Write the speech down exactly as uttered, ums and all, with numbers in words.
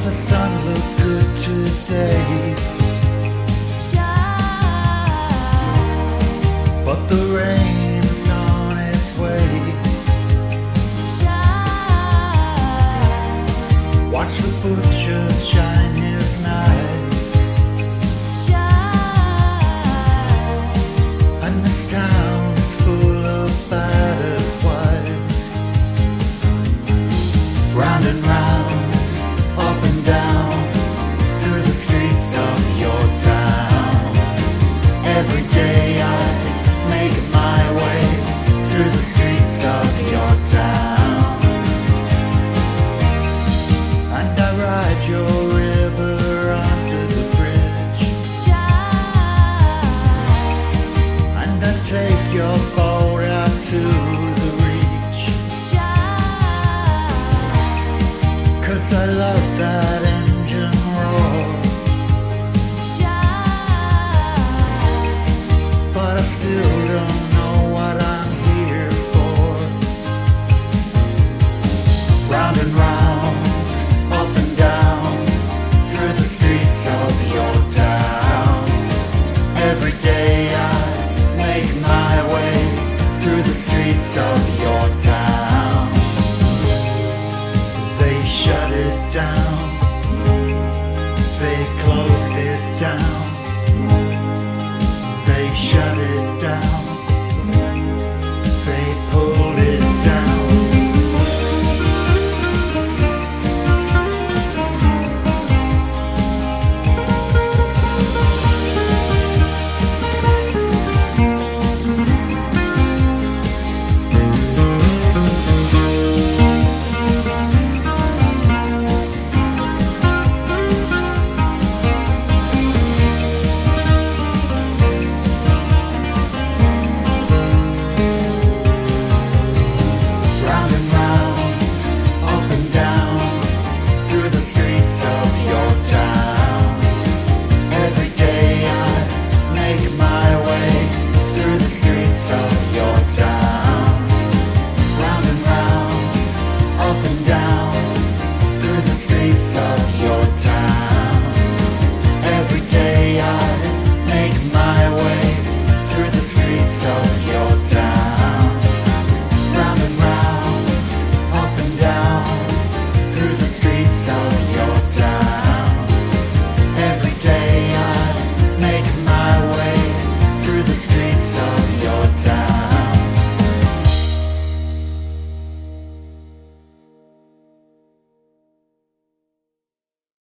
The sun looked good today, but the rain's on its way. Watch the butcher shine his knives, and this town's full of battered wives. Round and round, up and down, through the streets of your town. Every day I make my way through the streets of your town, and I ride your river onto the bridge, and I take your boat out to the reach, 'cause I love that engine roar, but I still don't know what I'm here for. Round and round, up and down, through the streets of your town. Every day I make my way through the streets of your town. They shut it down, they closed it down, they shut it down, they pulled it down. Round and round, up and down, through the streets of your town. Every day I make my way through the streets of your town. Round and round, up and down, through the streets of your town. Every day I make my way through the streets of your town. Round and round, up and down, through the streets of your